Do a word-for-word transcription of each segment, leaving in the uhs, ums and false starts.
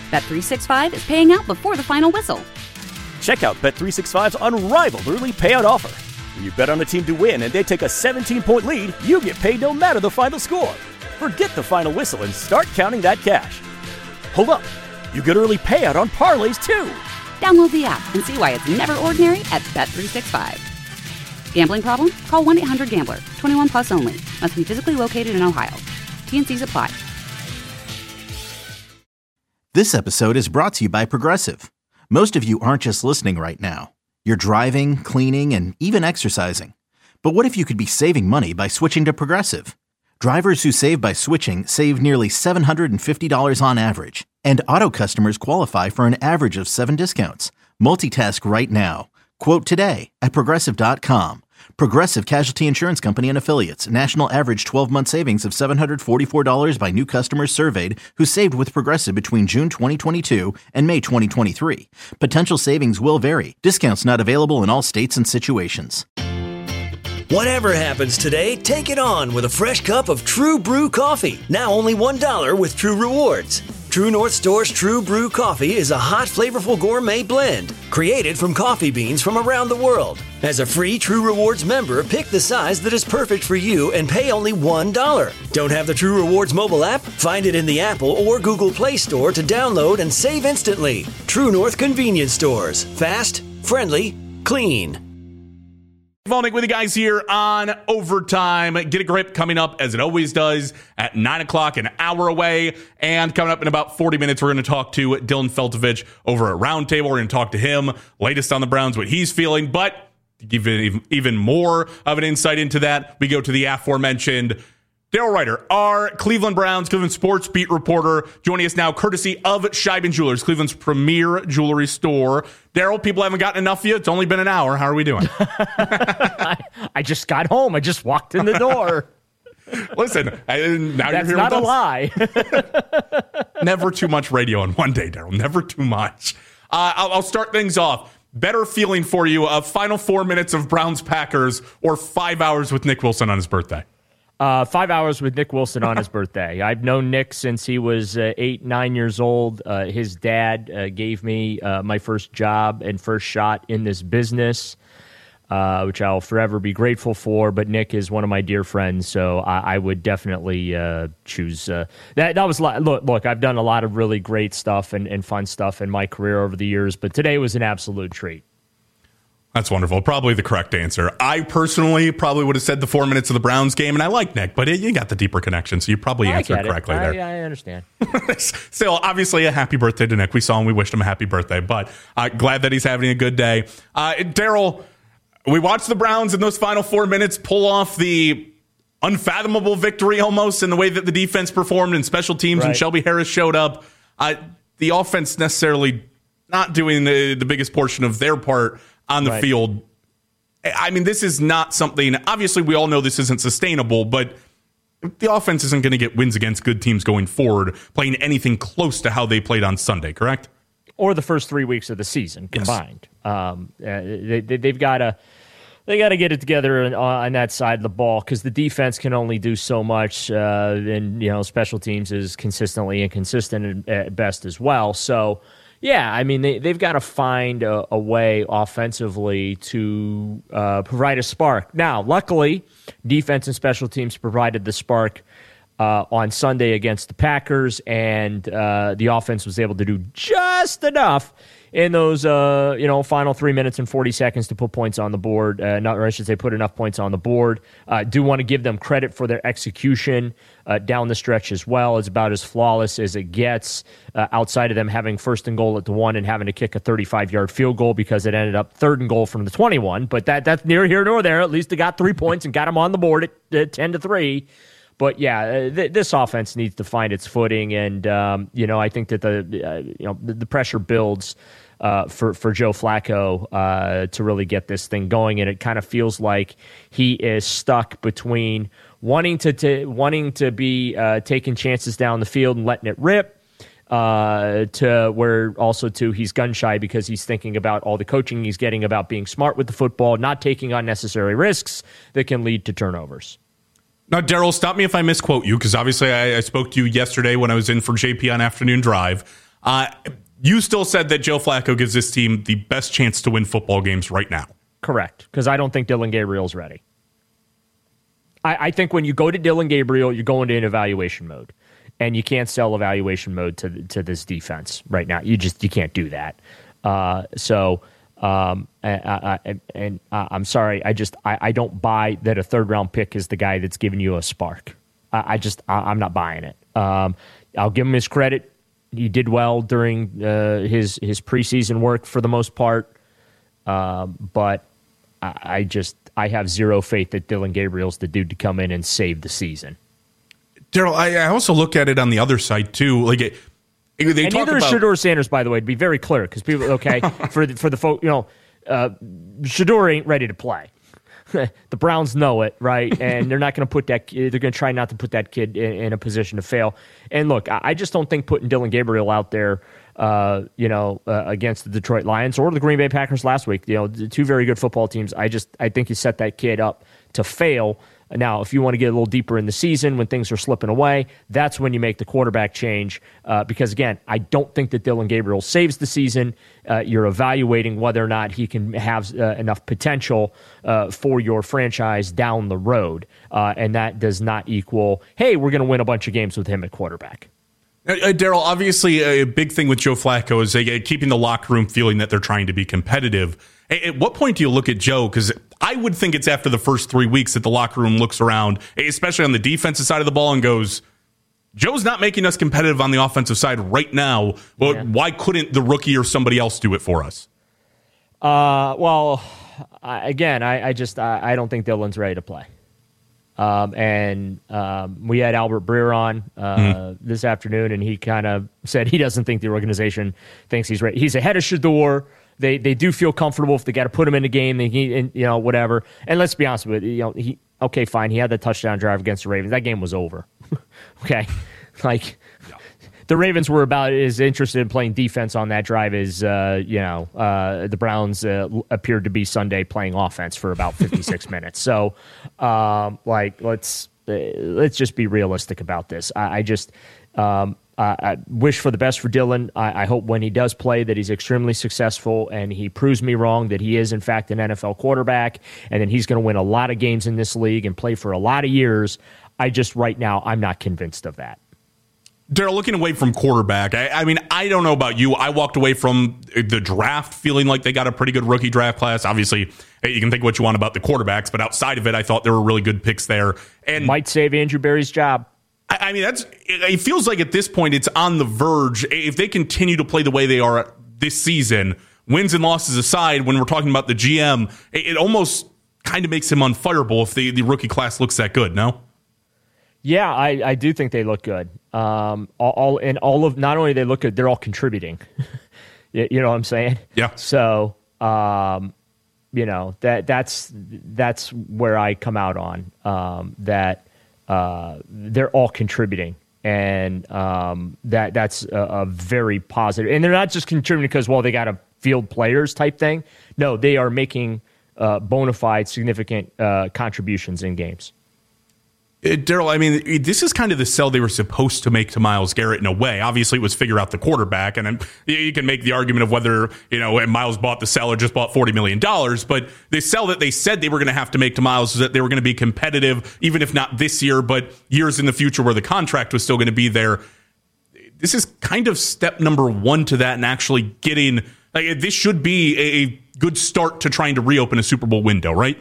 Bet three sixty-five is paying out before the final whistle. Check out Bet three sixty-five's unrivaled early payout offer. When you bet on a team to win and they take a seventeen-point lead, you get paid no matter the final score. Forget the final whistle and start counting that cash. Hold up. You get early payout on parlays, too. Download the app and see why it's never ordinary at Bet three sixty-five. Gambling problem? Call one eight hundred gambler. twenty-one plus only. Must be physically located in Ohio. T N Cs apply. This episode is brought to you by Progressive. Most of you aren't just listening right now. You're driving, cleaning, and even exercising. But what if you could be saving money by switching to Progressive? Drivers who save by switching save nearly seven hundred fifty dollars on average. And auto customers qualify for an average of seven discounts. Multitask right now. Quote today at Progressive dot com. Progressive Casualty Insurance Company and Affiliates. National average twelve-month savings of seven hundred forty-four dollars by new customers surveyed who saved with Progressive between June twenty twenty-two and May twenty twenty-three. Potential savings will vary. Discounts not available in all states and situations. Whatever happens today, take it on with a fresh cup of True Brew coffee. Now only one dollar with True Rewards. True North Store's True Brew coffee is a hot, flavorful gourmet blend created from coffee beans from around the world. As a free True Rewards member, pick the size that is perfect for you and pay only one dollar. Don't have the True Rewards mobile app? Find it in the Apple or Google Play Store to download and save instantly. True North Convenience Stores. Fast, friendly, clean. Volnick with you guys here on Overtime. Get a Grip coming up, as it always does, at nine o'clock, an hour away. And coming up in about forty minutes, we're going to talk to Dylan Feltovich over at Roundtable. We're going to talk to him, latest on the Browns, what he's feeling. But to give it even more of an insight into that, we go to the aforementioned Daryl Ryder, our Cleveland Browns, Cleveland sports beat reporter, joining us now courtesy of Scheiben Jewelers, Cleveland's premier jewelry store. Daryl, people haven't gotten enough of you. It's only been an hour. How are we doing? I, I just got home. I just walked in the door. Listen, I, now That's you're here not with a us. lie. Never too much radio in one day, Daryl. Never too much. Uh, I'll, I'll start things off. Better feeling for you, a final four minutes of Browns-Packers or five hours with Nick Wilson on his birthday? Uh, five hours with Nick Wilson on his birthday. I've known Nick since he was uh, eight, nine years old. Uh, his dad uh, gave me uh, my first job and first shot in this business, uh, which I'll forever be grateful for. But Nick is one of my dear friends, so I, I would definitely uh, choose uh, that. That was look. Look, I've done a lot of really great stuff and, and fun stuff in my career over the years, but today was an absolute treat. That's wonderful. Probably the correct answer. I personally probably would have said the four minutes of the Browns game, and I like Nick, but it, you got the deeper connection, so you probably I answered correctly I, there. I understand. Still, obviously, a happy birthday to Nick. We saw him. We wished him a happy birthday, but uh, glad that he's having a good day. Uh, Daryl, we watched the Browns in those final four minutes pull off the unfathomable victory almost in the way that the defense performed and special teams, right. and Shelby Harris showed up. Uh, the offense necessarily not doing the, the biggest portion of their part on the right. field. I mean, this is not something, obviously we all know this isn't sustainable, but the offense isn't going to get wins against good teams going forward, playing anything close to how they played on Sunday, correct? Or the first three weeks of the season combined. Yes. Um, uh, they, they, they've got to they got to get it together on, on that side of the ball because the defense can only do so much, uh, and you know special teams is consistently inconsistent at best as well. So, yeah, I mean, they, they've got to find a, a way offensively to uh, provide a spark. Now, luckily, defense and special teams provided the spark uh, on Sunday against the Packers, and uh, the offense was able to do just enough in those uh, you know final three minutes and forty seconds to put points on the board. Uh, not, or I should say, put enough points on the board. Uh, do want to give them credit for their execution uh, down the stretch as well. It's about as flawless as it gets uh, outside of them having first and goal at the one and having to kick a thirty-five-yard field goal because it ended up third and goal from the twenty-one. But that that's near here nor there. At least they got three points and got them on the board at, at ten to three. But yeah, th- this offense needs to find its footing, and um, you know I think that the uh, you know the, the pressure builds uh, for for Joe Flacco uh, to really get this thing going, and it kind of feels like he is stuck between wanting to, to wanting to be uh, taking chances down the field and letting it rip, uh, to where also too he's gun shy because he's thinking about all the coaching he's getting about being smart with the football, not taking unnecessary risks that can lead to turnovers. Now, Daryl, stop me if I misquote you, because obviously I, I spoke to you yesterday when I was in for J P on Afternoon Drive. Uh, you still said that Joe Flacco gives this team the best chance to win football games right now. Correct, because I don't think Dillon Gabriel's ready. I, I think when you go to Dillon Gabriel, you're going to an evaluation mode, and you can't sell evaluation mode to to this defense right now. You just you can't do that. Uh, so, um, I, I, and uh, I'm sorry, I just I, I don't buy that a third round pick is the guy that's giving you a spark. I, I just I, I'm not buying it. Um, I'll give him his credit. He did well during uh, his his preseason work for the most part, uh, but I, I just I have zero faith that Dillon Gabriel's the dude to come in and save the season. Daryl, I, I also look at it on the other side too. Like it, they and talk neither about is Shedeur Sanders, by the way, to be very clear, because people okay for the, for the folk, you know, uh, Shedeur ain't ready to play. The Browns know it, right? And they're not going to put that. They're going to try not to put that kid in, in a position to fail. And look, I just don't think putting Dillon Gabriel out there, uh, you know, uh, against the Detroit Lions or the Green Bay Packers last week, you know, two very good football teams. I just I think you set that kid up to fail. Now, if you want to get a little deeper in the season when things are slipping away, that's when you make the quarterback change. Uh, because, again, I don't think that Dillon Gabriel saves the season. Uh, you're evaluating whether or not he can have uh, enough potential uh, for your franchise down the road. Uh, and that does not equal, hey, we're going to win a bunch of games with him at quarterback. Uh, uh, Daryl, obviously a big thing with Joe Flacco is uh, keeping the locker room feeling that they're trying to be competitive. At what point do you look at Joe? Because I would think it's after the first three weeks that the locker room looks around, especially on the defensive side of the ball, and goes, Joe's not making us competitive on the offensive side right now. Well, yeah. Why couldn't the rookie or somebody else do it for us? Uh, well, I, again, I, I just I, I don't think Dillon's ready to play. Um, and um, we had Albert Breer on uh, mm-hmm. this afternoon, and he kind of said he doesn't think the organization thinks he's ready. He's ahead of Shedeur. They they do feel comfortable if they got to put him in the game, they, and, you know, whatever. And let's be honest with you, you know, he okay, fine. He had the touchdown drive against the Ravens. That game was over. Okay, like yeah. The Ravens were about as interested in playing defense on that drive as uh, you know uh, the Browns uh, appeared to be Sunday playing offense for about fifty-six minutes. So, um, like, let's uh, let's just be realistic about this. I, I just. Um, Uh, I wish for the best for Dillon. I, I hope when he does play that he's extremely successful and he proves me wrong that he is, in fact, an N F L quarterback and then he's going to win a lot of games in this league and play for a lot of years. I just, right now, I'm not convinced of that. Daryl, looking away from quarterback, I, I mean, I don't know about you. I walked away from the draft feeling like they got a pretty good rookie draft class. Obviously, you can think what you want about the quarterbacks, but outside of it, I thought there were really good picks there. And might save Andrew Berry's job. I mean, that's. It feels like at this point it's on the verge. If they continue to play the way they are this season, wins and losses aside, when we're talking about the G M, it almost kind of makes him unfireable if the, the rookie class looks that good, no? Yeah, I, I do think they look good. Um, all, all and all of not only they look good, they're all contributing. you, you know what I'm saying? Yeah. So, um, you know that that's that's where I come out on um, that. Uh, they're all contributing, and um, that that's a, a very positive. And they're not just contributing because, well, they got a field players type thing. No, they are making uh, bona fide, significant uh, contributions in games. Daryl, I mean, this is kind of the sell they were supposed to make to Myles Garrett in a way. Obviously, it was figure out the quarterback, and you can make the argument of whether, you know, Myles bought the sell or just bought forty million dollars, but the sell that they said they were going to have to make to Myles is that they were going to be competitive, even if not this year, but years in the future where the contract was still going to be there. This is kind of step number one to that and actually getting, like, this should be a good start to trying to reopen a Super Bowl window, right?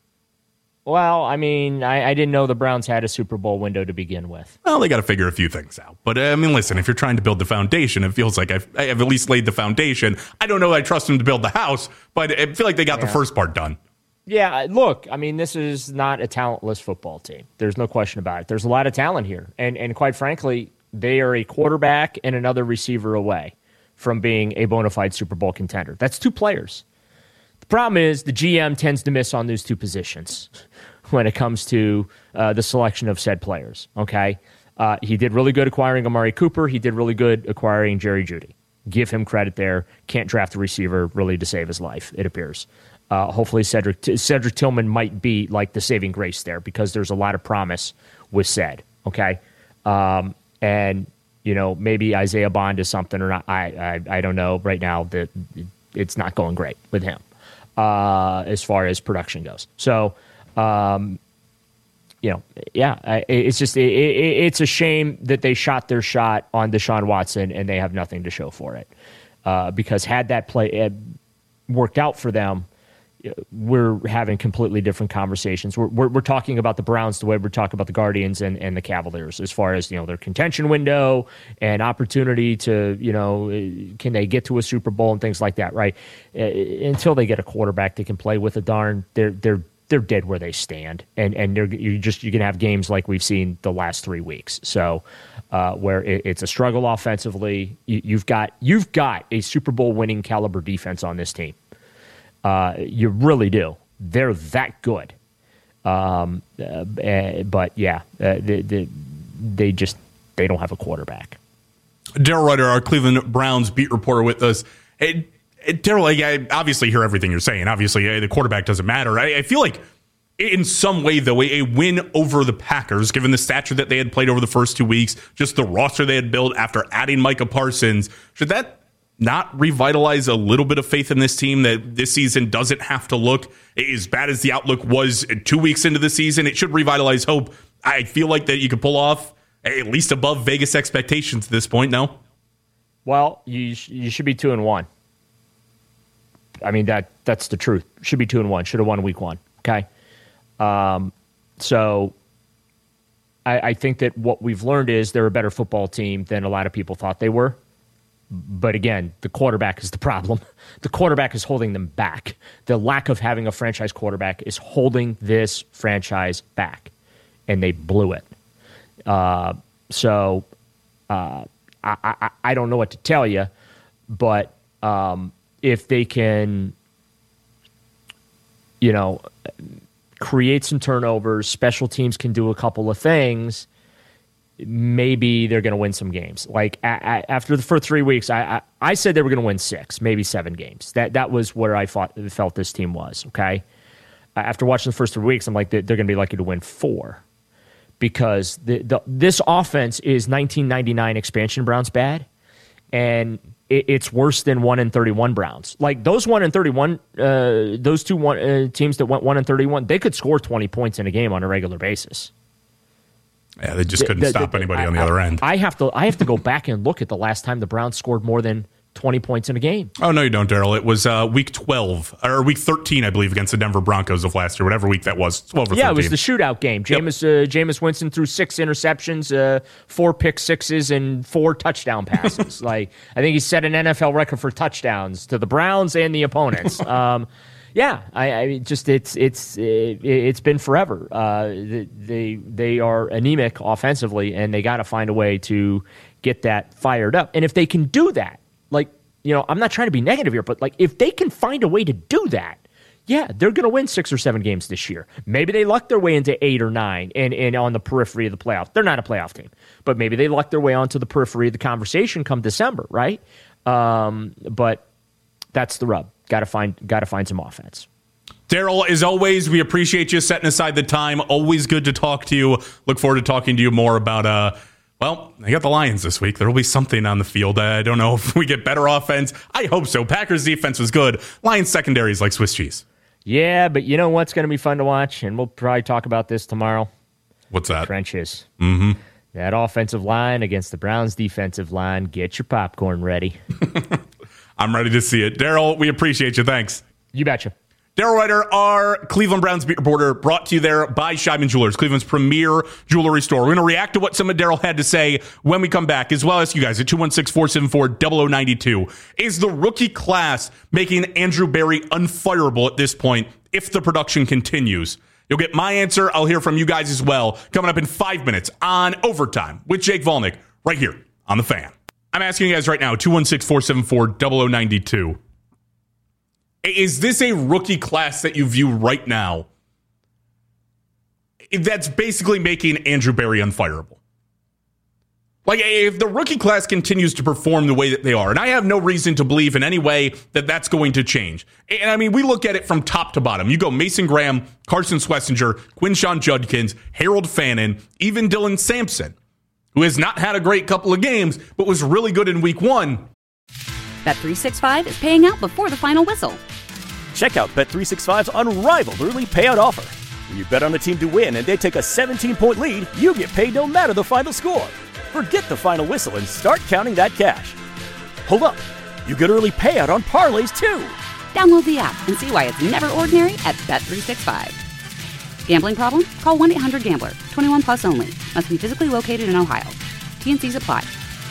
Well, I mean, I, I didn't know the Browns had a Super Bowl window to begin with. Well, they got to figure a few things out. But, uh, I mean, listen, if you're trying to build the foundation, it feels like I've, I've at least laid the foundation. I don't know I trust them to build the house, but I feel like they got yeah. the first part done. Yeah, look, I mean, this is not a talentless football team. There's no question about it. There's a lot of talent here. And, and quite frankly, they are a quarterback and another receiver away from being a bona fide Super Bowl contender. That's two players. The problem is the G M tends to miss on those two positions when it comes to uh, the selection of said players, okay? Uh, he did really good acquiring Amari Cooper. He did really good acquiring Jerry Jeudy. Give him credit there. Can't draft a receiver really to save his life, it appears. Uh, hopefully Cedric, Cedric Tillman might be like the saving grace there because there's a lot of promise with said, okay? Um, and You know, maybe Isaiah Bond is something or not. I, I, I don't know right now that it's not going great with him uh, as far as production goes. So, um, you know, yeah, I, it's just it, it, it's a shame that they shot their shot on Deshaun Watson and they have nothing to show for it. Uh, because had that play had worked out for them, we're having completely different conversations. We're, we're we're talking about the Browns the way we're talking about the Guardians and, and the Cavaliers as far as, you know, their contention window and opportunity to, you know, can they get to a Super Bowl and things like that, right? Uh, until they get a quarterback that can play with a darn, they're they're they're dead where they stand, and and they're you just you can have games like we've seen the last three weeks. So uh, where it, it's a struggle offensively, you, you've got you've got a Super Bowl winning caliber defense on this team. Uh, you really do. They're that good. Um, uh, but yeah, uh, they, they, they just they don't have a quarterback. Daryl Ruiter, our Cleveland Browns beat reporter, with us. It, it, Daryl, like, I obviously hear everything you're saying. Obviously, uh, the quarterback doesn't matter. I, I feel like in some way, though, a, a win over the Packers, given the stature that they had played over the first two weeks, just the roster they had built after adding Micah Parsons, should that not revitalize a little bit of faith in this team that this season doesn't have to look as bad as the outlook was two weeks into the season? It should revitalize hope. I feel like that you could pull off at least above Vegas expectations at this point, no? Well, you you should be two and one. I mean, that that's the truth. Should be two and one. Should have won week one. Okay. Um, so I, I think that what we've learned is they're a better football team than a lot of people thought they were. But again, the quarterback is the problem. The quarterback is holding them back. The lack of having a franchise quarterback is holding this franchise back, and they blew it. Uh, so uh, I, I, I don't know what to tell you, but um, if they can, you know, create some turnovers, special teams can do a couple of things, maybe they're going to win some games. Like a, a, after the first three weeks, I, I, I said they were going to win six, maybe seven games. That that was where I thought, felt this team was, okay? After watching the first three weeks, I'm like, they're, they're going to be lucky to win four. Because the, the, this offense is nineteen ninety-nine expansion Browns bad, and it, it's worse than one and thirty-one Browns. Like those one and thirty-one, uh, those two one, uh, teams that went one and thirty-one, they could score twenty points in a game on a regular basis. Yeah, they just couldn't the, the, stop anybody I, on the I, other end. I have to I have to go back and look at the last time the Browns scored more than twenty points in a game. Oh, no, you don't, Daryl. It was uh, week twelve, or week thirteen, I believe, against the Denver Broncos of last year, whatever week that was, twelve or thirteen. Yeah, it was the shootout game. Jameis, yep. uh, Jameis Winston threw six interceptions, uh, four pick sixes, and four touchdown passes. Like I think he set an N F L record for touchdowns to the Browns and the opponents. um, yeah, I, I just it's it's it, it's been forever. Uh, they they are anemic offensively, and they got to find a way to get that fired up. And if they can do that, like, you know, I'm not trying to be negative here, but like if they can find a way to do that, yeah, they're going to win six or seven games this year. Maybe they luck their way into eight or nine and, and on the periphery of the playoffs. They're not a playoff team, but maybe they luck their way onto the periphery of the conversation come December, right? Um, but that's the rub. Got to find, got to find some offense. Daryl, as always, we appreciate you setting aside the time. Always good to talk to you. Look forward to talking to you more about, uh, well, I got the Lions this week. There will be something on the field. I don't know if we get better offense. I hope so. Packers defense was good. Lions secondary is like Swiss cheese. Yeah, but you know what's going to be fun to watch? And we'll probably talk about this tomorrow. What's that? Trenches. Mm-hmm. That offensive line against the Browns defensive line. Get your popcorn ready. I'm ready to see it. Daryl, we appreciate you. Thanks. You betcha. Daryl Ruiter, our Cleveland Browns beat reporter, brought to you there by Scheiben Jewelers, Cleveland's premier jewelry store. We're going to react to what some of Daryl had to say when we come back, as well as you guys at two one six, four seven four, zero zero nine two. Is the rookie class making Andrew Berry unfireable at this point if the production continues? You'll get my answer. I'll hear from you guys as well. Coming up in five minutes on Overtime with Jake Volnick right here on The Fan. I'm asking you guys right now, two one six, four seven four, zero zero nine two. Is this a rookie class that you view right now that's basically making Andrew Berry unfireable? Like, if the rookie class continues to perform the way that they are, and I have no reason to believe in any way that that's going to change. And I mean, we look at it from top to bottom. You go Mason Graham, Carson Schlesinger, Quinshon Judkins, Harold Fannin, even Dylan Sampson. who has not had a great couple of games, but was really good in week one. Bet three sixty-five is paying out before the final whistle. Check out Bet three sixty-five's unrivaled early payout offer. When you bet on a team to win and they take a seventeen-point lead, you get paid no matter the final score. Forget the final whistle and start counting that cash. Hold up. You get early payout on parlays, too. Download the app and see why it's never ordinary at Bet three sixty-five. Gambling problem? Call one eight hundred gambler. twenty-one plus only. Must be physically located in Ohio. T N Cs apply.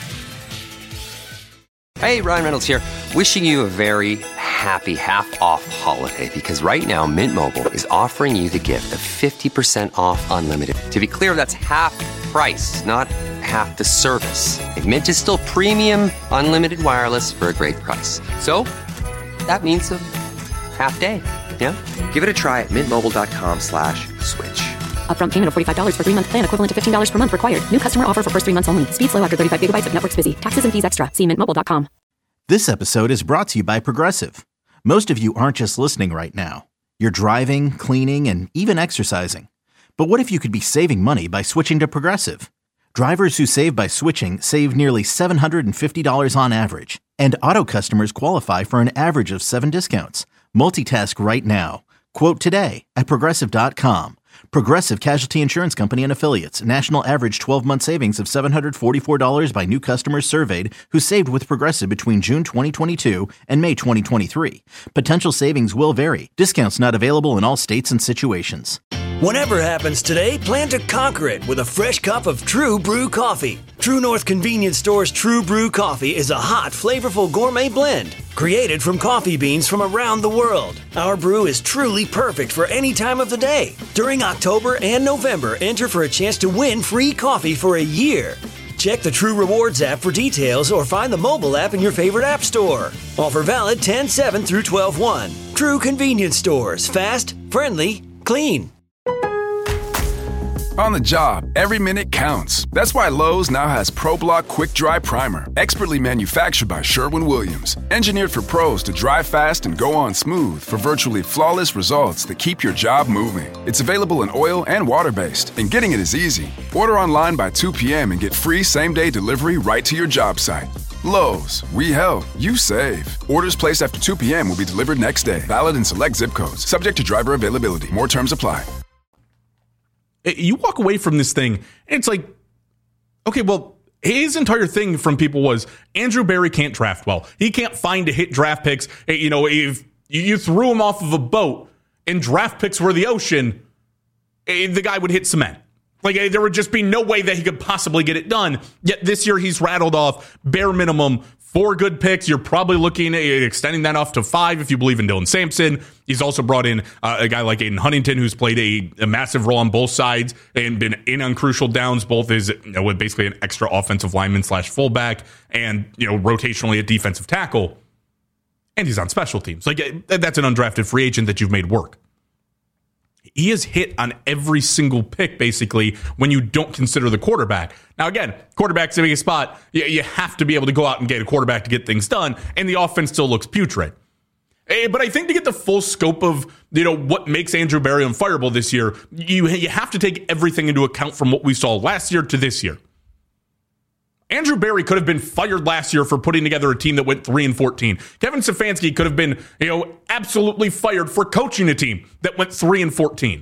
Hey, Ryan Reynolds here. Wishing you a very happy half-off holiday, because right now Mint Mobile is offering you the gift of fifty percent off unlimited. To be clear, that's half price, not half the service. Like, Mint is still premium unlimited wireless for a great price. So that means a half day. Yeah? Give it a try at mintmobile.com slash switch. Upfront payment of forty-five dollars for three-month plan equivalent to fifteen dollars per month required. New customer offer for first three months only. Speed slow after thirty-five gigabytes if network's busy. Taxes and fees extra. See mint mobile dot com. This episode is brought to you by Progressive. Most of you aren't just listening right now. You're driving, cleaning, and even exercising. But what if you could be saving money by switching to Progressive? Drivers who save by switching save nearly seven hundred fifty dollars on average. And auto customers qualify for an average of seven discounts. Multitask right now. Quote today at Progressive dot com. Progressive Casualty Insurance Company and Affiliates. National average twelve-month savings of seven hundred forty-four dollars by new customers surveyed who saved with Progressive between June twenty twenty-two and May twenty twenty-three. Potential savings will vary. Discounts not available in all states and situations. Whatever happens today, plan to conquer it with a fresh cup of True Brew coffee. True North Convenience Store's True Brew coffee is a hot, flavorful gourmet blend created from coffee beans from around the world. Our brew is truly perfect for any time of the day. During October and November, enter for a chance to win free coffee for a year. Check the True Rewards app for details or find the mobile app in your favorite app store. Offer valid ten seven through twelve one. True Convenience Stores. Fast, friendly, clean. On the job, every minute counts. That's why Lowe's now has ProBlock Quick Dry Primer, expertly manufactured by Sherwin-Williams. Engineered for pros to dry fast and go on smooth for virtually flawless results that keep your job moving. It's available in oil and water-based, and getting it is easy. Order online by two p.m. and get free same-day delivery right to your job site. Lowe's, we help, you save. Orders placed after two p.m. will be delivered next day. Valid in select zip codes. Subject to driver availability. More terms apply. You walk away from this thing, and it's like, okay, well, his entire thing from people was Andrew Berry can't draft well. He can't find to hit draft picks. You know, if you threw him off of a boat and draft picks were the ocean, the guy would hit cement. Like, there would just be no way that he could possibly get it done. Yet this year he's rattled off bare minimum four good picks. You're probably looking at extending that off to five if you believe in Dylan Sampson. He's also brought in uh, a guy like Aiden Huntington, who's played a, a massive role on both sides and been in on crucial downs, both as, you know, with basically an extra offensive lineman slash fullback and, you know, rotationally a defensive tackle. And he's on special teams. Like, that's an undrafted free agent that you've made work. He is hit on every single pick, basically, when you don't consider the quarterback. Now, again, quarterback's the biggest spot. You, you have to be able to go out and get a quarterback to get things done, and the offense still looks putrid. But I think to get the full scope of, you know, what makes Andrew Berry unfireable this year, you, you have to take everything into account from what we saw last year to this year. Andrew Berry could have been fired last year for putting together a team that went three and fourteen. Kevin Stefanski could have been, you know, absolutely fired for coaching a team that went three and fourteen.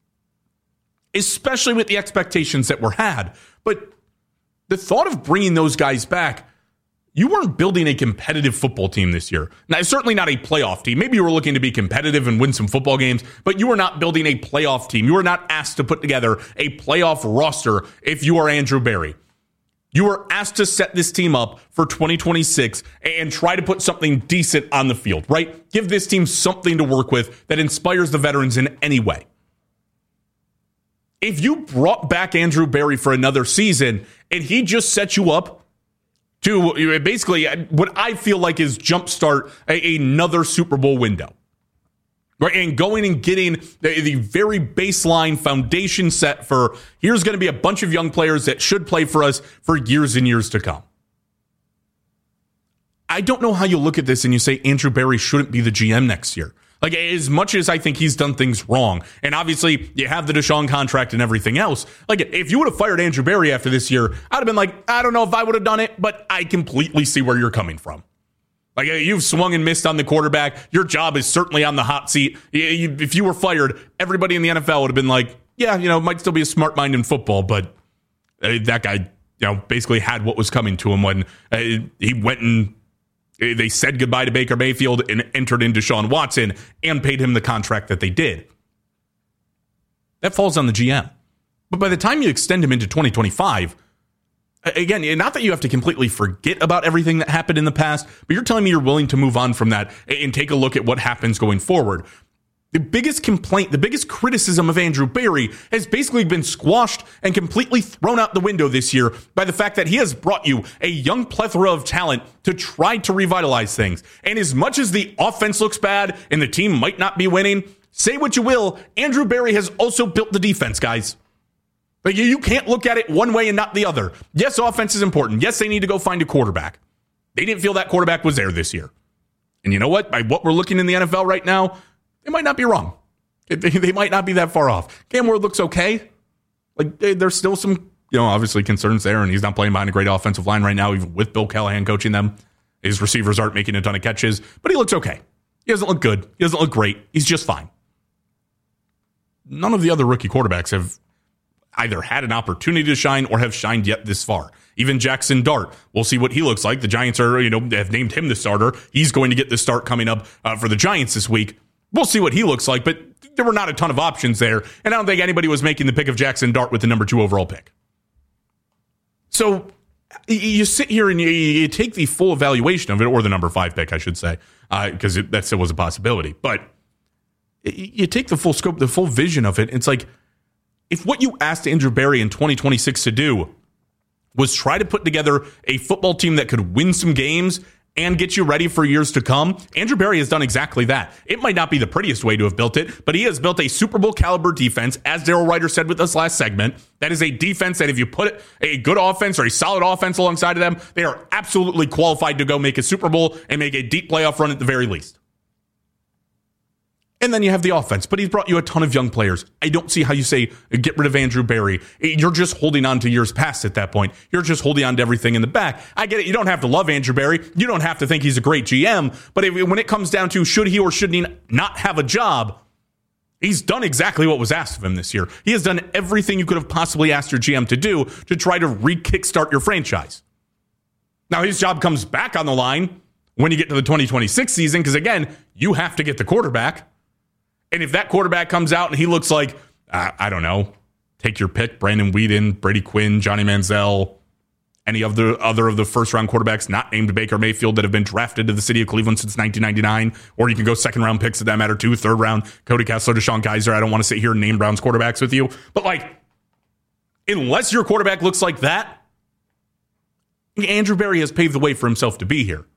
Especially with the expectations that were had. But the thought of bringing those guys back, you weren't building a competitive football team this year. Now, certainly not a playoff team. Maybe you were looking to be competitive and win some football games, but you were not building a playoff team. You were not asked to put together a playoff roster if you are Andrew Berry. You were asked to set this team up for twenty twenty-six and try to put something decent on the field, right? Give this team something to work with that inspires the veterans in any way. If you brought back Andrew Berry for another season and he just set you up to basically what I feel like is jumpstart a, another Super Bowl window, right? And going and getting the, the very baseline foundation set for here's going to be a bunch of young players that should play for us for years and years to come. I don't know how you look at this and you say Andrew Berry shouldn't be the G M next year. Like, as much as I think he's done things wrong, and obviously you have the Deshaun contract and everything else, like, if you would have fired Andrew Berry after this year, I'd have been like, I don't know if I would have done it, but I completely see where you're coming from. Like, you've swung and missed on the quarterback. Your job is certainly on the hot seat. If you were fired, everybody in the N F L would have been like, yeah, you know, it might still be a smart mind in football, but that guy, you know, basically had what was coming to him when he went and they said goodbye to Baker Mayfield and entered in Deshaun Watson and paid him the contract that they did. That falls on the G M. But by the time you extend him into twenty twenty-five, again, not that you have to completely forget about everything that happened in the past, but you're telling me you're willing to move on from that and take a look at what happens going forward. The biggest complaint, the biggest criticism of Andrew Berry has basically been squashed and completely thrown out the window this year by the fact that he has brought you a young plethora of talent to try to revitalize things. And as much as the offense looks bad and the team might not be winning, say what you will, Andrew Berry has also built the defense, guys. But you can't look at it one way and not the other. Yes, offense is important. Yes, they need to go find a quarterback. They didn't feel that quarterback was there this year. And you know what? By what we're looking in the N F L right now, they might not be wrong. They might not be that far off. Cam Ward looks okay. Like, there's still some, you know, obviously concerns there, and he's not playing behind a great offensive line right now, even with Bill Callahan coaching them. His receivers aren't making a ton of catches, but he looks okay. He doesn't look good. He doesn't look great. He's just fine. None of the other rookie quarterbacks have either had an opportunity to shine or have shined yet this far. Even Jackson Dart, we'll see what he looks like. The Giants are, you know, have named him the starter. He's going to get the start coming up uh, for the Giants this week. We'll see what he looks like, but there were not a ton of options there, and I don't think anybody was making the pick of Jackson Dart with the number two overall pick. So you sit here and you, you take the full evaluation of it, or the number five pick, I should say, because uh, that still was a possibility. But you take the full scope, the full vision of it. It's like, if what you asked Andrew Berry in twenty twenty-six to do was try to put together a football team that could win some games and get you ready for years to come, Andrew Berry has done exactly that. It might not be the prettiest way to have built it, but he has built a Super Bowl caliber defense, as Daryl Ryder said with us last segment. That is a defense that if you put a good offense or a solid offense alongside of them, they are absolutely qualified to go make a Super Bowl and make a deep playoff run at the very least. And then you have the offense, but he's brought you a ton of young players. I don't see how you say, get rid of Andrew Berry. You're just holding on to years past at that point. You're just holding on to everything in the back. I get it. You don't have to love Andrew Berry. You don't have to think he's a great G M. But if, when it comes down to should he or should he not have a job, he's done exactly what was asked of him this year. He has done everything you could have possibly asked your G M to do to try to re-kickstart your franchise. Now, his job comes back on the line when you get to the twenty twenty-six season, because, again, you have to get the quarterback. And if that quarterback comes out and he looks like, uh, I don't know, take your pick, Brandon Weeden, Brady Quinn, Johnny Manziel, any of the other of the first-round quarterbacks not named Baker Mayfield that have been drafted to the city of Cleveland since nineteen ninety-nine, or you can go second-round picks, if that matter, too, third-round, Cody Kessler, Deshaun Kaiser. I don't want to sit here and name Browns quarterbacks with you. But, like, unless your quarterback looks like that, Andrew Berry has paved the way for himself to be here.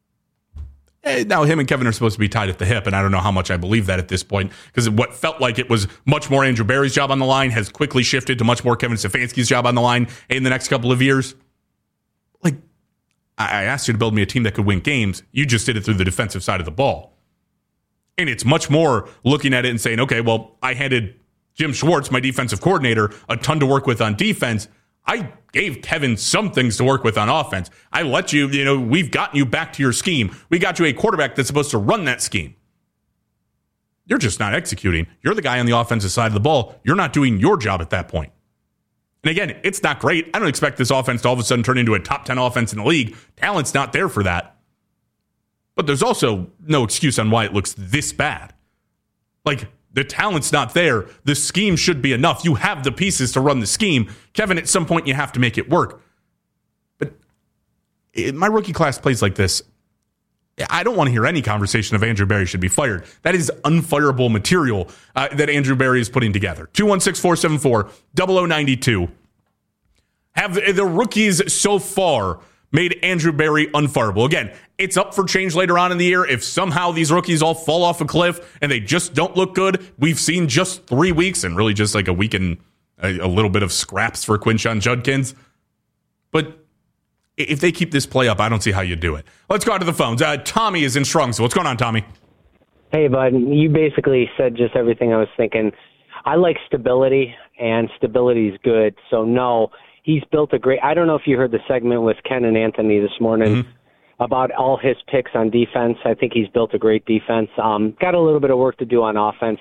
Now, him and Kevin are supposed to be tied at the hip, and I don't know how much I believe that at this point, because what felt like it was much more Andrew Berry's job on the line has quickly shifted to much more Kevin Stefanski's job on the line in the next couple of years. Like, I asked you to build me a team that could win games. You just did it through the defensive side of the ball. And it's much more looking at it and saying, okay, well, I handed Jim Schwartz, my defensive coordinator, a ton to work with on defense. I gave Kevin some things to work with on offense. I let you, you know, we've gotten you back to your scheme. We got you a quarterback that's supposed to run that scheme. You're just not executing. You're the guy on the offensive side of the ball. You're not doing your job at that point. And again, it's not great. I don't expect this offense to all of a sudden turn into a top ten offense in the league. Talent's not there for that. But there's also no excuse on why it looks this bad. Like, the talent's not there. The scheme should be enough. You have the pieces to run the scheme. Kevin, at some point, you have to make it work. But in my rookie class plays like this, I don't want to hear any conversation of Andrew Berry should be fired. That is unfireable material uh, that Andrew Berry is putting together. two one six, four seven four, zero zero nine two. Have the, the rookies so far made Andrew Berry unfireable? Again, it's up for change later on in the year. If somehow these rookies all fall off a cliff and they just don't look good, we've seen just three weeks and really just like a week and a, a little bit of scraps for Quinshon Judkins. But if they keep this play up, I don't see how you do it. Let's go out to the phones. Uh, Tommy is in Strong. So what's going on, Tommy? Hey, bud, you basically said just everything I was thinking. I like stability, and stability is good. So, no, he's built a great – I don't know if you heard the segment with Ken and Anthony this morning mm-hmm. about all his picks on defense. I think he's built a great defense. Um, got a little bit of work to do on offense.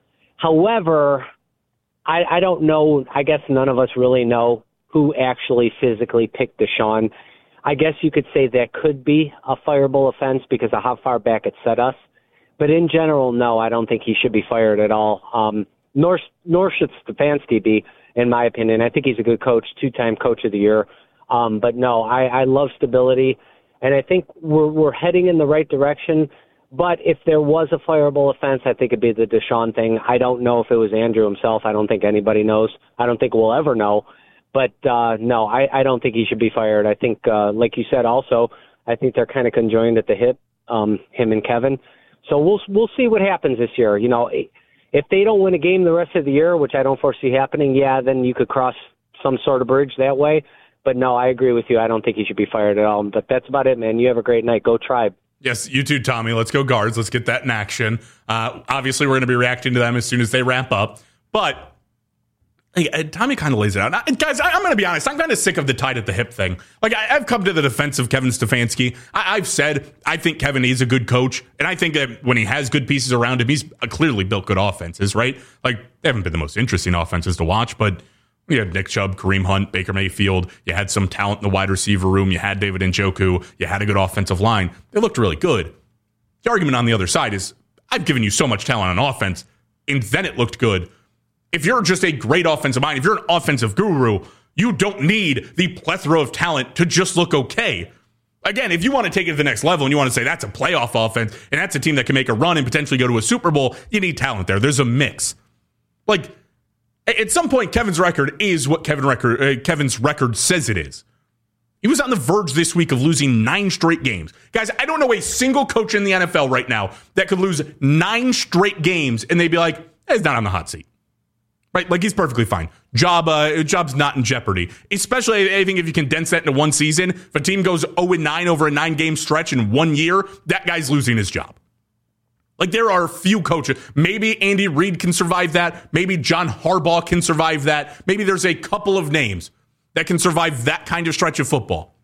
However, I, I don't know – I guess none of us really know who actually physically picked Deshaun. I guess you could say that could be a fireable offense because of how far back it set us. But in general, no, I don't think he should be fired at all. Um, nor, nor should Stefanski be, in my opinion. I think he's a good coach, two-time coach of the year. Um, but no, I, I love stability, and I think we're we're heading in the right direction. But if there was a fireable offense, I think it'd be the Deshaun thing. I don't know if it was Andrew himself. I don't think anybody knows. I don't think we'll ever know. But uh, no, I, I don't think he should be fired. I think, uh, like you said, also, I think they're kind of conjoined at the hip, um, him and Kevin. So we'll we'll see what happens this year. You know, if they don't win a game the rest of the year, which I don't foresee happening, yeah, then you could cross some sort of bridge that way. But no, I agree with you. I don't think he should be fired at all. But that's about it, man. You have a great night. Go Tribe. Yes, you too, Tommy. Let's go Guards. Let's get that in action. Uh, obviously, we're going to be reacting to them as soon as they wrap up. But Hey, Tommy kind of lays it out. Now, guys, I, I'm going to be honest. I'm kind of sick of the tied at the hip thing. Like, I, I've come to the defense of Kevin Stefanski. I, I've said I think Kevin is a good coach, and I think that when he has good pieces around him, he's clearly built good offenses, right? Like, they haven't been the most interesting offenses to watch, but you had Nick Chubb, Kareem Hunt, Baker Mayfield. You had some talent in the wide receiver room. You had David Njoku. You had a good offensive line. They looked really good. The argument on the other side is I've given you so much talent on offense, and then it looked good. If you're just a great offensive mind, if you're an offensive guru, you don't need the plethora of talent to just look okay. Again, if you want to take it to the next level and you want to say that's a playoff offense and that's a team that can make a run and potentially go to a Super Bowl, you need talent there. There's a mix. Like, at some point, Kevin's record is what Kevin record, uh, Kevin's record says it is. He was on the verge this week of losing nine straight games. Guys, I don't know a single coach in the N F L right now that could lose nine straight games and they'd be like, hey, he's not on the hot seat. Right, like he's perfectly fine. Job, uh, job's not in jeopardy. Especially, I think if you condense that into one season, if a team goes oh and nine over a nine-game stretch in one year, that guy's losing his job. Like there are a few coaches. Maybe Andy Reid can survive that. Maybe John Harbaugh can survive that. Maybe there's a couple of names that can survive that kind of stretch of football.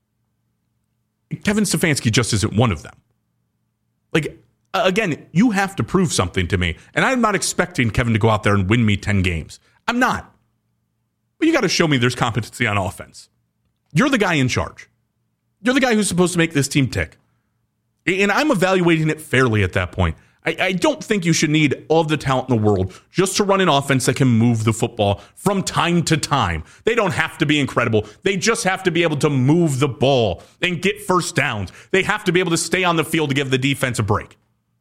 Kevin Stefanski just isn't one of them. Like. Again, you have to prove something to me. And I'm not expecting Kevin to go out there and win me ten games. I'm not. But you got to show me there's competency on offense. You're the guy in charge. You're the guy who's supposed to make this team tick. And I'm evaluating it fairly at that point. I, I don't think you should need all the talent in the world just to run an offense that can move the football from time to time. They don't have to be incredible. They just have to be able to move the ball and get first downs. They have to be able to stay on the field to give the defense a break.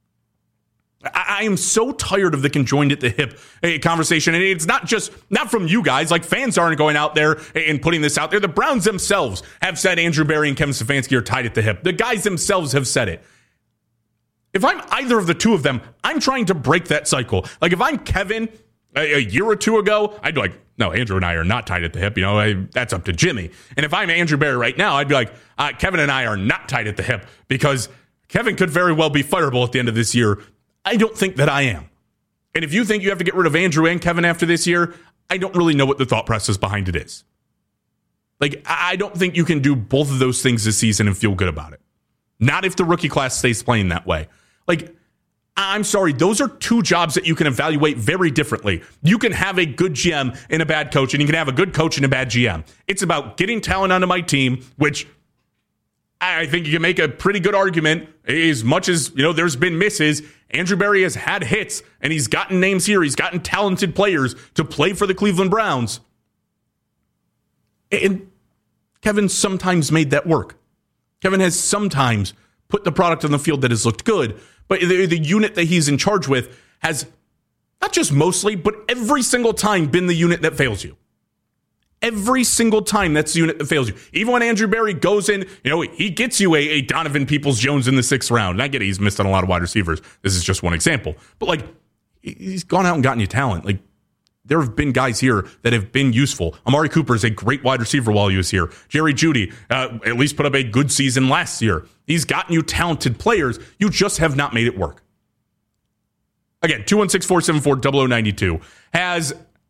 I am so tired of the conjoined at the hip conversation. And it's not just, not from you guys. Like, fans aren't going out there and putting this out there. The Browns themselves have said Andrew Berry and Kevin Stefanski are tied at the hip. The guys themselves have said it. If I'm either of the two of them, I'm trying to break that cycle. Like, if I'm Kevin a, a year or two ago, I'd be like, no, Andrew and I are not tied at the hip. You know, I, that's up to Jimmy. And if I'm Andrew Berry right now, I'd be like, uh, Kevin and I are not tied at the hip because Kevin could very well be fireable at the end of this year. I don't think that I am. And if you think you have to get rid of Andrew and Kevin after this year, I don't really know what the thought process behind it is. Like, I don't think you can do both of those things this season and feel good about it. Not if the rookie class stays playing that way. Like, I'm sorry, those are two jobs that you can evaluate very differently. You can have a good G M and a bad coach, and you can have a good coach and a bad G M. It's about getting talent onto my team, which I think you can make a pretty good argument. As much as, you know, there's been misses, Andrew Berry has had hits, and he's gotten names here. He's gotten talented players to play for the Cleveland Browns. And Kevin sometimes made that work. Kevin has sometimes put the product on the field that has looked good, but the, the unit that he's in charge with has not just mostly, but every single time been the unit that fails you. Every single time, that's the unit that fails you. Even when Andrew Berry goes in, you know, he gets you a, a Donovan Peoples-Jones in the sixth round. And I get it, he's missed on a lot of wide receivers. This is just one example. But, like, he's gone out and gotten you talent. Like, there have been guys here that have been useful. Amari Cooper is a great wide receiver while he was here. Jerry Jeudy uh, at least put up a good season last year. He's gotten you talented players. You just have not made it work. again, two one six, four seven four, zero zero nine two, has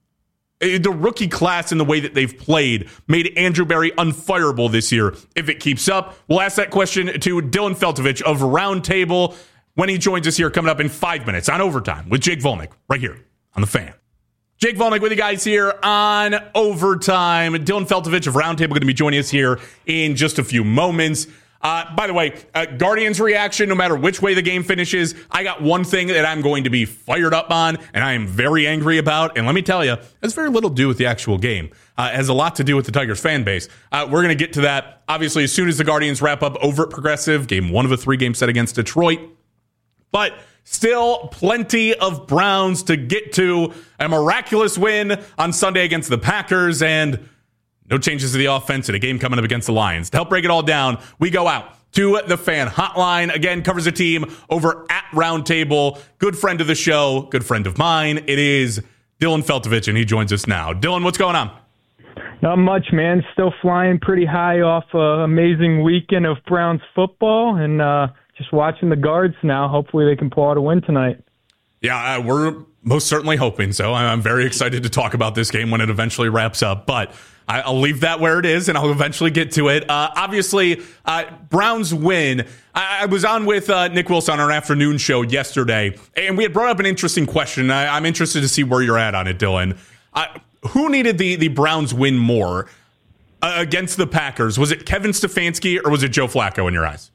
the rookie class in the way that they've played made Andrew Berry unfireable this year. If it keeps up, we'll ask that question to Dylan Feltovich of Roundtable when he joins us here coming up in five minutes on Overtime with Jake Volnick right here on The Fan. Jake Volnick with you guys here on Overtime. Dylan Feltovich of Roundtable going to be joining us here in just a few moments. Uh, by the way, uh, Guardians reaction, no matter which way the game finishes, I got one thing that I'm going to be fired up on, and I am very angry about. And let me tell you, it has very little to do with the actual game. Uh, it has a lot to do with the Tigers fan base. Uh, we're going to get to that, obviously, as soon as the Guardians wrap up over at Progressive, game one of a three-game set against Detroit. But still plenty of Browns to get to. A miraculous win on Sunday against the Packers, and no changes to the offense in a game coming up against the Lions. To help break it all down, we go out to the Fan Hotline. Again, covers a team over at Roundtable. Good friend of the show, good friend of mine. It is Dylan Feltovich, and he joins us now. Dylan, what's going on? Not much, man. Still flying pretty high off an amazing weekend of Browns football, and uh, just watching the Guards now. Hopefully they can pull out a win tonight. Yeah, uh, we're most certainly hoping so. I'm very excited to talk about this game when it eventually wraps up, but I'll leave that where it is, and I'll eventually get to it. Uh, obviously, uh, Browns win. I, I was on with uh, Nick Wilson on our afternoon show yesterday, and we had brought up an interesting question. I, I'm interested to see where you're at on it, Dylan. Uh, who needed the, the Browns win more uh, against the Packers? Was it Kevin Stefanski or was it Joe Flacco in your eyes?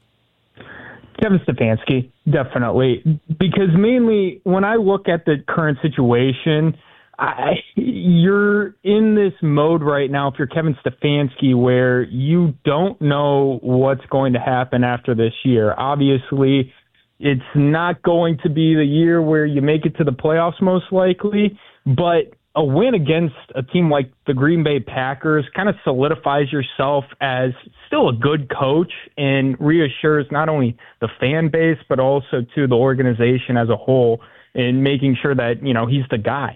Kevin Stefanski, definitely. Because mainly when I look at the current situation, I, you're in this mode right now, if you're Kevin Stefanski, where you don't know what's going to happen after this year. Obviously, it's not going to be the year where you make it to the playoffs, most likely, but a win against a team like the Green Bay Packers kind of solidifies yourself as still a good coach and reassures not only the fan base, but also to the organization as a whole in making sure that, you know, he's the guy.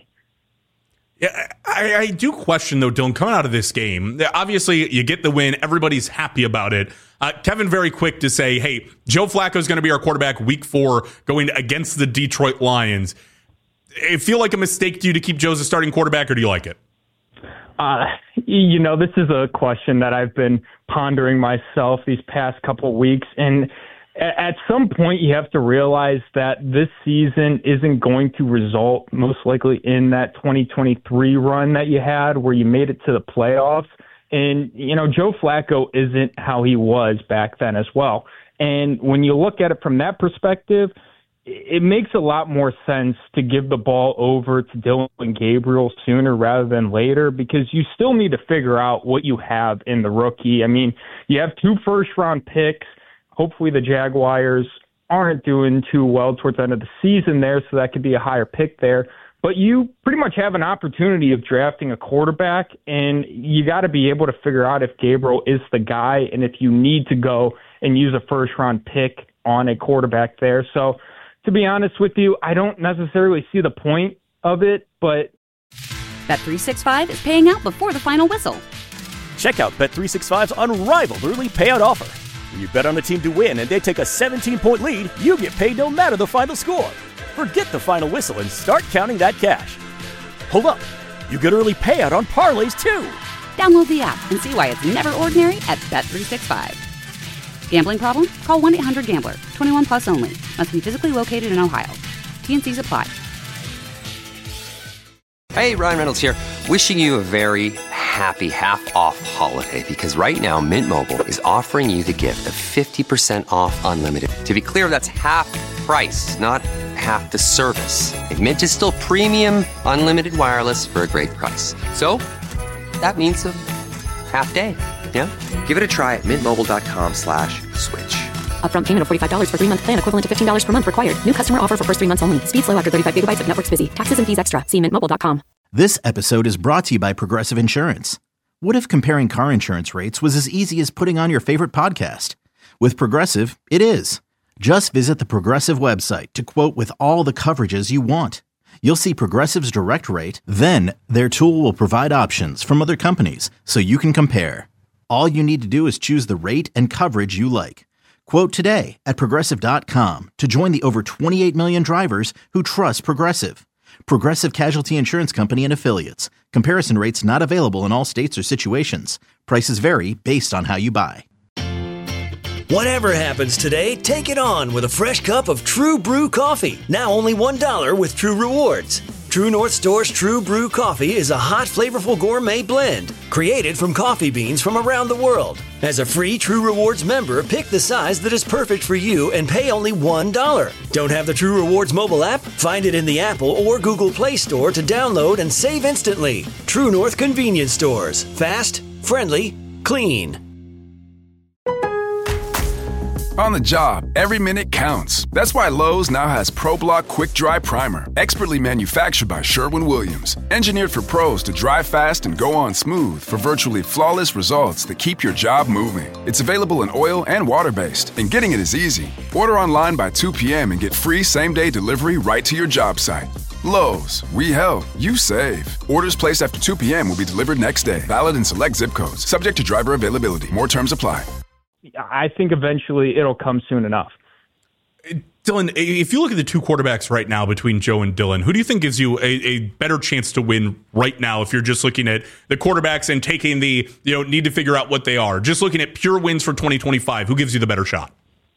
Yeah, I, I do question, though, Dylan, coming out of this game, obviously you get the win. Everybody's happy about it. Uh, Kevin very quick to say, hey, Joe Flacco is going to be our quarterback week four going against the Detroit Lions. It feel like a mistake to you to keep Joe as a starting quarterback, or do you like it? Uh, you know, this is a question that I've been pondering myself these past couple of weeks, and at some point you have to realize that this season isn't going to result most likely in that twenty twenty-three run that you had where you made it to the playoffs. And, you know, Joe Flacco isn't how he was back then as well. And when you look at it from that perspective, it makes a lot more sense to give the ball over to Dylan Gabriel sooner rather than later, because you still need to figure out what you have in the rookie. I mean, you have two first-round picks. Hopefully the Jaguars aren't doing too well towards the end of the season there, so that could be a higher pick there. But you pretty much have an opportunity of drafting a quarterback, and you got to be able to figure out if Gabriel is the guy and if you need to go and use a first-round pick on a quarterback there. So, to be honest with you, I don't necessarily see the point of it, but Bet three sixty-five is paying out before the final whistle. Check out Bet three sixty-five's unrivaled early payout offer. When you bet on a team to win and they take a seventeen-point lead, you get paid no matter the final score. Forget the final whistle and start counting that cash. Hold up. You get early payout on parlays, too. Download the app and see why it's never ordinary at Bet three sixty-five. Gambling problem? Call one eight hundred gambler. twenty-one plus only. Must be physically located in Ohio. T N Cs apply. Hey, Ryan Reynolds here. Wishing you a very happy half-off holiday, because right now Mint Mobile is offering you the gift of fifty percent off unlimited. To be clear, that's half price, not half the service. And Mint is still premium unlimited wireless for a great price. So that means a half day. Yeah? Give it a try at mintmobile.com slash switch. Upfront payment of forty-five dollars for three-month plan equivalent to fifteen dollars per month required. New customer offer for first three months only. Speed slow after thirty-five gigabytes if network's busy. Taxes and fees extra. See mint mobile dot com. This episode is brought to you by Progressive Insurance. What if comparing car insurance rates was as easy as putting on your favorite podcast? With Progressive, it is. Just visit the Progressive website to quote with all the coverages you want. You'll see Progressive's direct rate, then their tool will provide options from other companies so you can compare. All you need to do is choose the rate and coverage you like. Quote today at Progressive dot com to join the over twenty-eight million drivers who trust Progressive. Progressive Casualty Insurance Company and Affiliates. Comparison rates not available in all states or situations. Prices vary based on how you buy. Whatever happens today, take it on with a fresh cup of True Brew coffee. Now only one dollar with True Rewards. True North Store's True Brew coffee is a hot, flavorful gourmet blend created from coffee beans from around the world. As a free True Rewards member, pick the size that is perfect for you and pay only one dollar. Don't have the True Rewards mobile app? Find it in the Apple or Google Play Store to download and save instantly. True North Convenience Stores. Fast, friendly, clean. On the job, every minute counts. That's why Lowe's now has ProBlock Quick Dry Primer, expertly manufactured by Sherwin-Williams. Engineered for pros to dry fast and go on smooth for virtually flawless results that keep your job moving. It's available in oil and water-based, and getting it is easy. Order online by two p.m. and get free same-day delivery right to your job site. Lowe's, we help, you save. Orders placed after two p.m. will be delivered next day. Valid in select zip codes. Subject to driver availability. More terms apply. I think eventually it'll come soon enough. Dylan, if you look at the two quarterbacks right now between Joe and Dylan, who do you think gives you a, a better chance to win right now if you're just looking at the quarterbacks and taking the, you know, need to figure out what they are? Just looking at pure wins for twenty twenty-five, who gives you the better shot?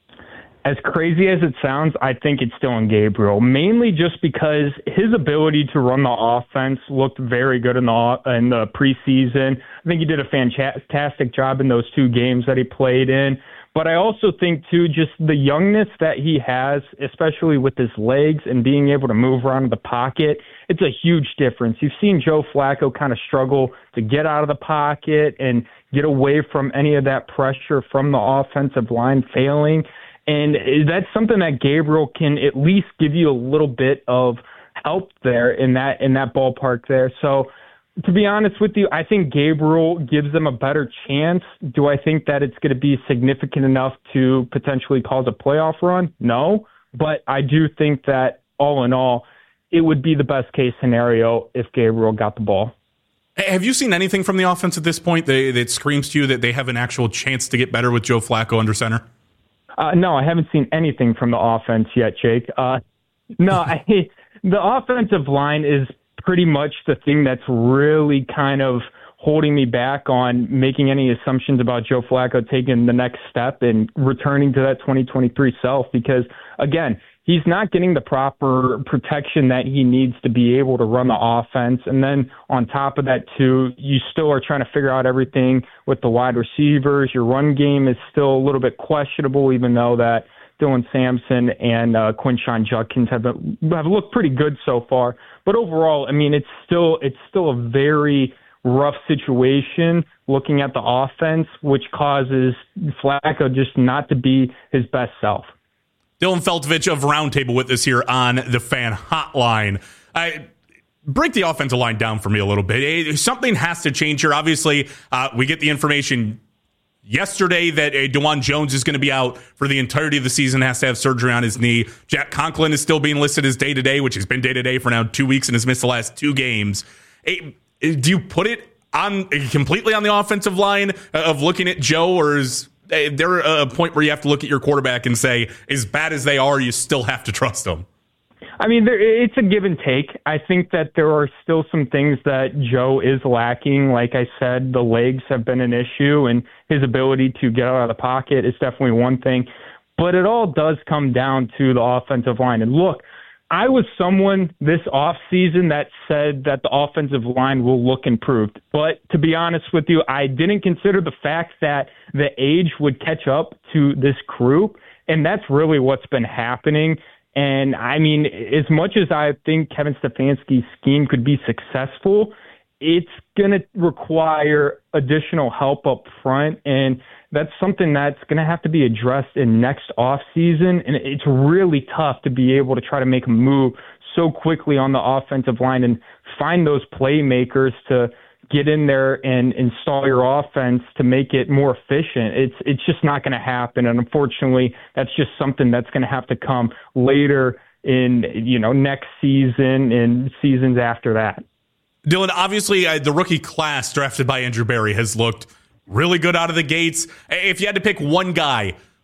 As crazy as it sounds, I think it's Dillon Gabriel, mainly just because his ability to run the offense looked very good in the in the preseason. I think he did a fantastic job in those two games that he played in. But I also think, too, just the youngness that he has, especially with his legs and being able to move around in the pocket, it's a huge difference. You've seen Joe Flacco kind of struggle to get out of the pocket and get away from any of that pressure from the offensive line failing. And that's something that Gabriel can at least give you a little bit of help there in that in that ballpark there. So, to be honest with you, I think Gabriel gives them a better chance. Do I think that it's going to be significant enough to potentially cause a playoff run? No. But I do think that, all in all, it would be the best case scenario if Gabriel got the ball. Have you seen anything from the offense at this point that, that screams to you that they have an actual chance to get better with Joe Flacco under center? Uh, no, I haven't seen anything from the offense yet, Jake. Uh, no, I, the offensive line is pretty much the thing that's really kind of holding me back on making any assumptions about Joe Flacco taking the next step and returning to that twenty twenty-three self because, again, he's not getting the proper protection that he needs to be able to run the offense. And then on top of that, too, you still are trying to figure out everything with the wide receivers. Your run game is still a little bit questionable, even though that Dylan Sampson and uh, Quinshon Judkins have, have looked pretty good so far. But overall, I mean, it's still it's still a very rough situation looking at the offense, which causes Flacco just not to be his best self. Dylan Feltovich of Roundtable with us here on the Fan Hotline. I break the offensive line down for me a little bit. It, something has to change here. Obviously, uh, we get the information yesterday that uh, DeJuan Jones is going to be out for the entirety of the season, has to have surgery on his knee. Jack Conklin is still being listed as day-to-day, which has been day-to-day for now two weeks and has missed the last two games. Hey, do you put it on completely on the offensive line of looking at Joe, or is there a point where you have to look at your quarterback and say, as bad as they are, you still have to trust them? I mean, there, it's a give and take. I think that there are still some things that Joe is lacking. Like I said, the legs have been an issue, and his ability to get out of the pocket is definitely one thing. But it all does come down to the offensive line. And look, I was someone this offseason that said that the offensive line will look improved. But to be honest with you, I didn't consider the fact that the age would catch up to this crew, and that's really what's been happening. And, I mean, as much as I think Kevin Stefanski's scheme could be successful, it's going to require additional help up front, and that's something that's going to have to be addressed in next offseason. And it's really tough to be able to try to make a move so quickly on the offensive line and find those playmakers to get in there and install your offense to make it more efficient. It's it's just not going to happen. And unfortunately, that's just something that's going to have to come later in, you know, next season and seasons after that. Dylan, obviously uh, the rookie class drafted by Andrew Berry has looked really good out of the gates. If you had to pick one guy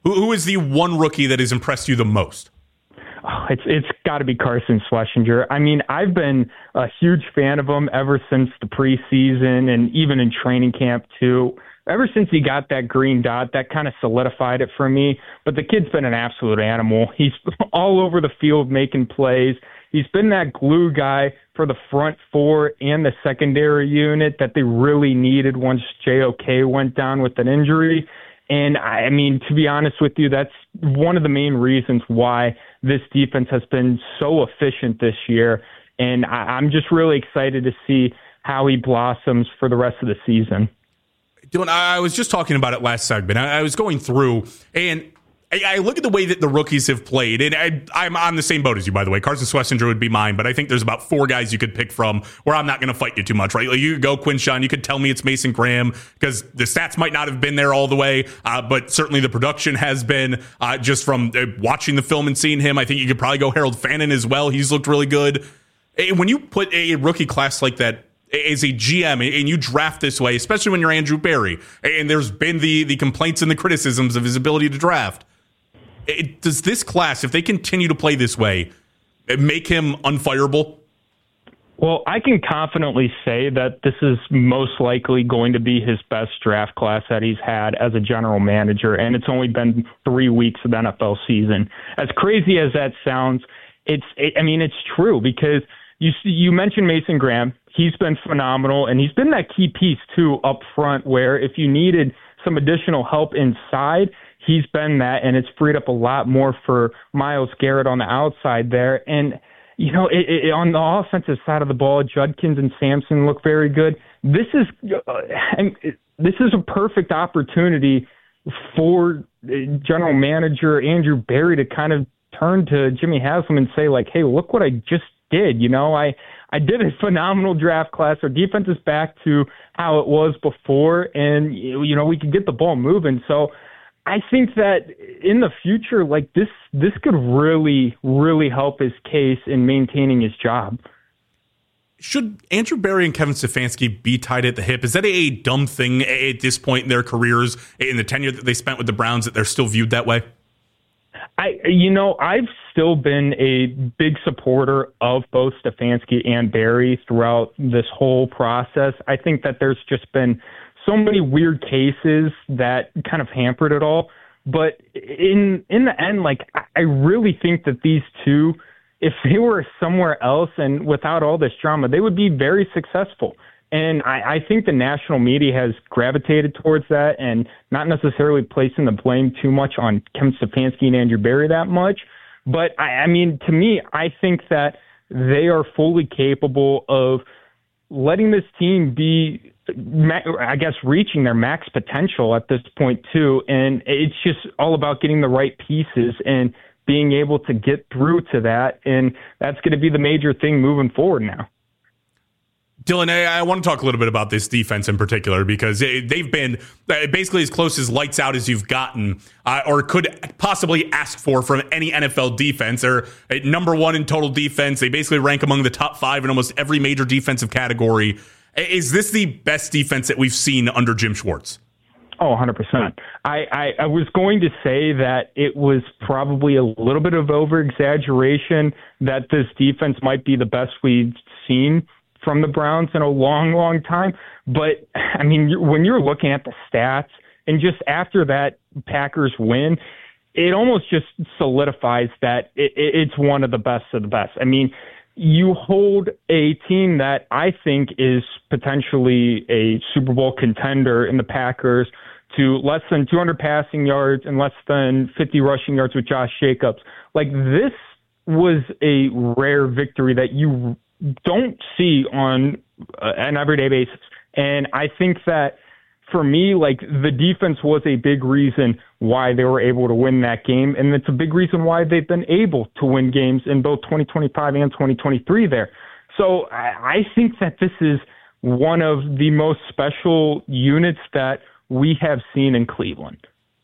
Who, who is the one rookie that has impressed you the most? Oh, it's it's got to be Carson Schlesinger. I mean, I've been a huge fan of him ever since the preseason and even in training camp too. Ever since he got that green dot, that kind of solidified it for me. But the kid's been an absolute animal. He's all over the field making plays. He's been that glue guy for the front four and the secondary unit that they really needed once J O K went down with an injury. And, I mean, to be honest with you, that's one of the main reasons why this defense has been so efficient this year. And I, I'm just really excited to see how he blossoms for the rest of the season. Dylan, I was just talking about it last segment. I was going through, and I look at the way that the rookies have played, and I, I'm on the same boat as you, by the way. Carson Schlesinger would be mine, but I think there's about four guys you could pick from where I'm not going to fight you too much, right? Like you could go Quinshon, you could tell me it's Mason Graham, because the stats might not have been there all the way, uh, but certainly the production has been uh, just from uh, watching the film and seeing him. I think you could probably go Harold Fannin as well. He's looked really good. When you put a rookie class like that as a G M and you draft this way, especially when you're Andrew Berry, and there's been the, the complaints and the criticisms of his ability to draft, It, does this class, if they continue to play this way, make him unfireable? Well, I can confidently say that this is most likely going to be his best draft class that he's had as a general manager, and it's only been three weeks of the N F L season. As crazy as that sounds, it's it, I mean, it's true, because you you mentioned Mason Graham. He's been phenomenal, and he's been that key piece, too, up front, where if you needed some additional help inside, he's been that, and it's freed up a lot more for Myles Garrett on the outside there. And, you know, it, it, on the offensive side of the ball, Judkins and Sampson look very good. This is uh, this is a perfect opportunity for general manager Andrew Berry to kind of turn to Jimmy Haslam and say, like, hey, look what I just did. You know, I, I did a phenomenal draft class. Our defense is back to how it was before, and, you know, we could get the ball moving. So I think that in the future, like this, this could really, really help his case in maintaining his job. Should Andrew Berry and Kevin Stefanski be tied at the hip? Is that a dumb thing at this point in their careers, in the tenure that they spent with the Browns, that they're still viewed that way? I, you know, I've still been a big supporter of both Stefanski and Berry throughout this whole process. I think that there's just been so many weird cases that kind of hampered it all. But in in the end, like, I really think that these two, if they were somewhere else and without all this drama, they would be very successful. And I, I think the national media has gravitated towards that and not necessarily placing the blame too much on Kevin Stefanski and Andrew Berry that much. But, I, I mean, to me, I think that they are fully capable of letting this team be, I guess, reaching their max potential at this point, too. And it's just all about getting the right pieces and being able to get through to that. And that's going to be the major thing moving forward now. Dylan, I want to talk a little bit about this defense in particular, because they've been basically as close as lights out as you've gotten uh, or could possibly ask for from any N F L defense. They're number one in total defense. They basically rank among the top five in almost every major defensive category. Is this the best defense that we've seen under Jim Schwartz? Oh, one hundred percent. I, I, I was going to say that it was probably a little bit of over-exaggeration that this defense might be the best we've seen from the Browns in a long, long time. But, I mean, when you're looking at the stats, and just after that Packers win, it almost just solidifies that it, it's one of the best of the best. I mean, you hold a team that I think is potentially a Super Bowl contender in the Packers to less than two hundred passing yards and less than fifty rushing yards with Josh Jacobs. Like, this was a rare victory that you don't see on uh, an everyday basis. And I think that for me, like, the defense was a big reason why they were able to win that game. And it's a big reason why they've been able to win games in both twenty twenty-five and twenty twenty-three there. So I, I think that this is one of the most special units that we have seen in Cleveland.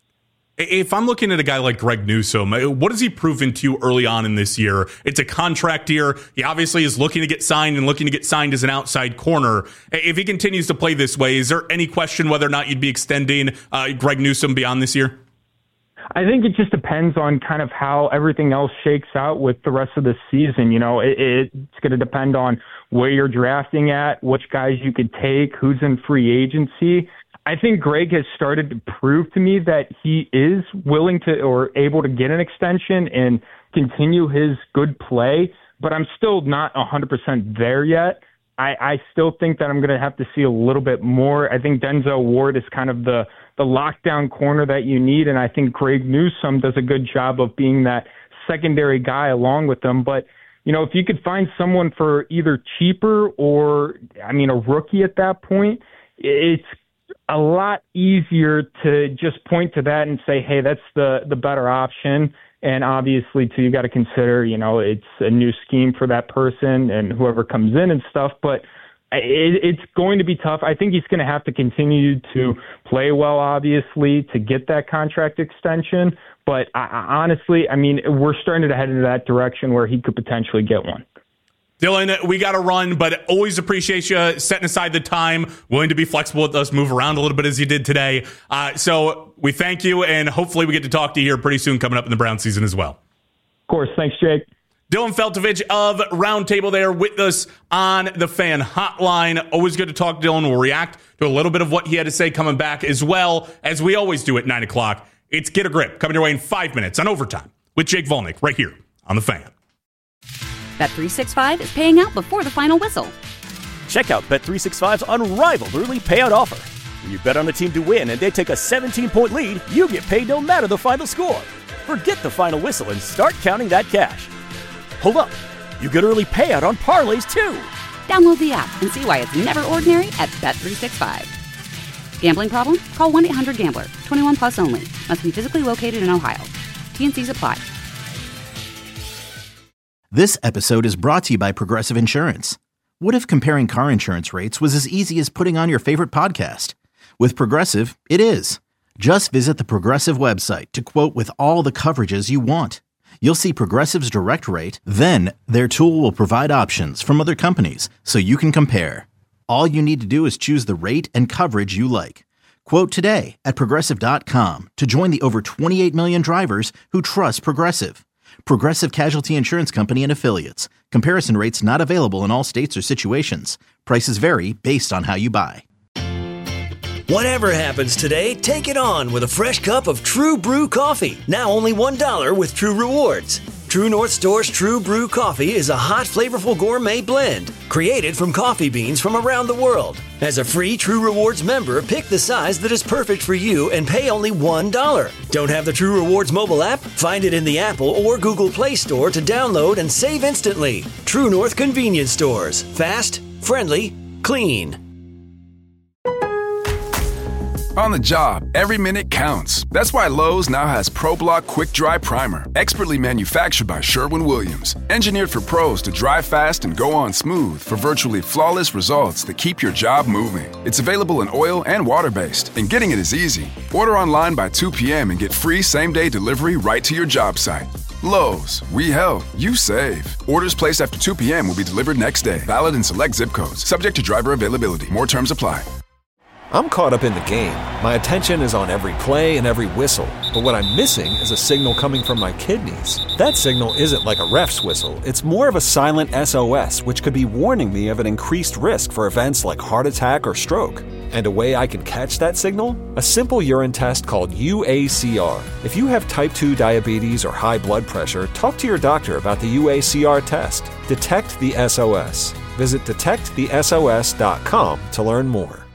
If I'm looking at a guy like Greg Newsome, what has he proven to you early on in this year? It's a contract year. He obviously is looking to get signed and looking to get signed as an outside corner. If he continues to play this way, is there any question whether or not you'd be extending uh, Greg Newsome beyond this year? I think it just depends on kind of how everything else shakes out with the rest of the season. You know, it, it's going to depend on where you're drafting at, which guys you could take, who's in free agency. I think Greg has started to prove to me that he is willing to or able to get an extension and continue his good play, but I'm still not one hundred percent there yet. I, I still think that I'm going to have to see a little bit more. I think Denzel Ward is kind of the, the lockdown corner that you need, and I think Greg Newsome does a good job of being that secondary guy along with them. But, you know, if you could find someone for either cheaper or, I mean, a rookie at that point, it's a lot easier to just point to that and say, hey, that's the, the better option. And obviously, too, you got to consider, you know, it's a new scheme for that person and whoever comes in and stuff. But it, it's going to be tough. I think he's going to have to continue to play well, obviously, to get that contract extension. But I, I, honestly, I mean, we're starting to head into that direction where he could potentially get one. Dylan, we got to run, but always appreciate you setting aside the time, willing to be flexible with us, move around a little bit as you did today. Uh, so we thank you, and hopefully we get to talk to you here pretty soon coming up in the Brown season as well. Of course. Thanks, Jake. Dylan Feltovich of Roundtable there with us on the Fan Hotline. Always good to talk to Dylan. We'll react to a little bit of what he had to say coming back as well, as we always do at nine o'clock. It's Get a Grip coming your way in five minutes on Overtime with Jake Volnick right here on the Fan. Bet three sixty-five is paying out before the final whistle. Check out Bet three sixty-five's unrivaled early payout offer. When you bet on a team to win and they take a seventeen-point lead, you get paid no matter the final score. Forget the final whistle and start counting that cash. Hold up. You get early payout on parlays, too. Download the app and see why it's never ordinary at Bet three sixty-five. Gambling problem? Call one eight hundred gambler. twenty-one plus only. Must be physically located in Ohio. T N Cs apply. This episode is brought to you by Progressive Insurance. What if comparing car insurance rates was as easy as putting on your favorite podcast? With Progressive, it is. Just visit the Progressive website to quote with all the coverages you want. You'll see Progressive's direct rate, then their tool will provide options from other companies so you can compare. All you need to do is choose the rate and coverage you like. Quote today at Progressive dot com to join the over twenty-eight million drivers who trust Progressive. Progressive Casualty Insurance Company and Affiliates. Comparison rates not available in all states or situations. Prices vary based on how you buy. Whatever happens today, take it on with a fresh cup of True Brew coffee. Now only one dollar with True Rewards. True North Store's True Brew coffee is a hot, flavorful gourmet blend created from coffee beans from around the world. As a free True Rewards member, pick the size that is perfect for you and pay only one dollar. Don't have the True Rewards mobile app? Find it in the Apple or Google Play Store to download and save instantly. True North Convenience Stores. Fast, friendly, clean. On the job, every minute counts. That's why Lowe's now has ProBlock Quick Dry Primer, expertly manufactured by Sherwin-Williams. Engineered for pros to dry fast and go on smooth for virtually flawless results that keep your job moving. It's available in oil and water-based, and getting it is easy. Order online by two p.m. and get free same-day delivery right to your job site. Lowe's, we help, you save. Orders placed after two p.m. will be delivered next day. Valid in select zip codes. Subject to driver availability. More terms apply. I'm caught up in the game. My attention is on every play and every whistle. But what I'm missing is a signal coming from my kidneys. That signal isn't like a ref's whistle. It's more of a silent S O S, which could be warning me of an increased risk for events like heart attack or stroke. And a way I can catch that signal? A simple urine test called U A C R. If you have type two diabetes or high blood pressure, talk to your doctor about the U A C R test. Detect the S O S. Visit detect the S O S dot com to learn more.